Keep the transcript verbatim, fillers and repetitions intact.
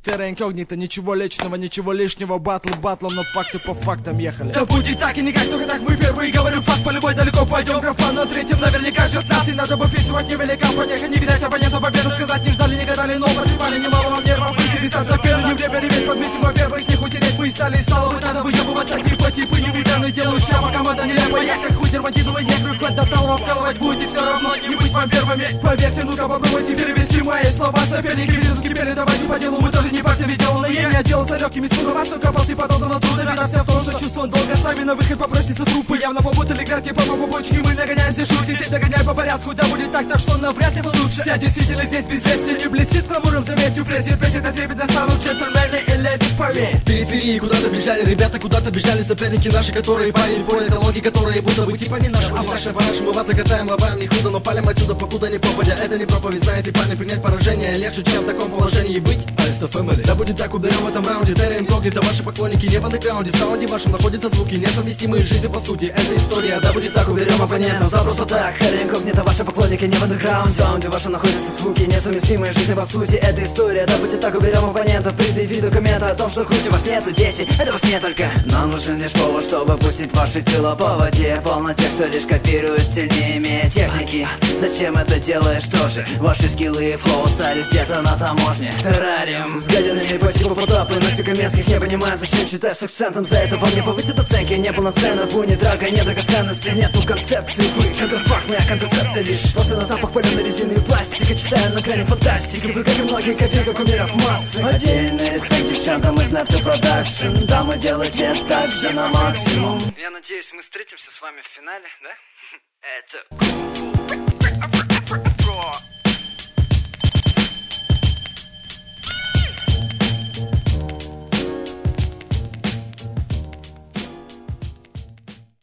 Терра инкогнито, ничего личного, ничего лишнего. Батл батлом, но факты по фактам ехали. Да будет так и никак, только так мы первые. Говорю факт, по любой далеко пойдем. Графа на третьем наверняка шестнадцать. Надо бы фильтровать невелика потеха. Не видать оппонента победу сказать не ждали, не гадали. Но потрепали немало вам нервов. Выделиться за первым, не время реветь. Подметим, во-первых, их утереть мы стали. И стало быть, надо выебываться типа типы невиданные. Делают шляпа, команда нелепая. Я как хуй дерматиновый негры. Хоть до талого вкалывать будете все равно. Не быть вам первыми. Поверьте, ну-ка попробуйте перевести мои слова. Соперники в лесу кипели, давайте по делу. Мы тоже не парься, ведь дело на еме. Отделался легкими спугом, а что копал ты подобного труда. Беда вся в том, что чувствован долго с нами на выход попросится трупы. Явно попутали градки по побочке. Мы нагоняем здесь шутки, здесь догоняем по порядку. Да будет так, так что навряд ли вы лучше. Я действительно здесь безвестен, не блестит гламуром, заметью прессе. Прессе на трепет достанут джентльмены и леди, поверь. Периферии куда-то бежали, ребята куда-то бежали. Соперники наши, которые парень по этологии, которые будто бы типа не наши, а ваши. По-нашему вас закатаем, лобаем не худо, но палим отсюда покуда не попадя. Это не проповедь, знаете, парни, принять поражение легче, чем в таком положении быть. Ареста Family. Да будет так, уберем в этом раунде. Терра инкогнито, ваши поклонники не в андеграунде. В саунде вашем находятся звуки, несовместимые с жизнью по сути. Это история, да будет так, уберем оппонентов за просто так. Терра инкогнито, ваши поклонники не в андеграунде. В саунде вашем находятся звуки, несовместимые с жизнью по сути. Это история, да будет так, уберем оппонентов. Предъяви документы о том, что хоть у вас нету дети. Это вас не только. Нам нужен лишь повод, чтобы пустить ваши тела по воде. Полно тех, что лишь копируют стиль, не имея техники. Зачем это делаешь тоже? Ваши скиллы и флоу остались где-то на таможне. Террариум с гадинами по типу потапа. Мексикоменских не понимаю, зачем читаю с акцентом. За это вам не повысят оценки. Неполноценно, буни, драга, нет драгоценности. Нету концепции, вы контрафакт, моя контрацепция лишь. Просто на запах паленой резины и пластика. Читаю на грани фантастики. Вы, как и многие, копейка кумиров массы. Отдельный респект девчатам из Neptune Production. Да, мы делаете так же на максимум. Я надеюсь, мы встретимся с вами в финале, да? Это Кунг-фу.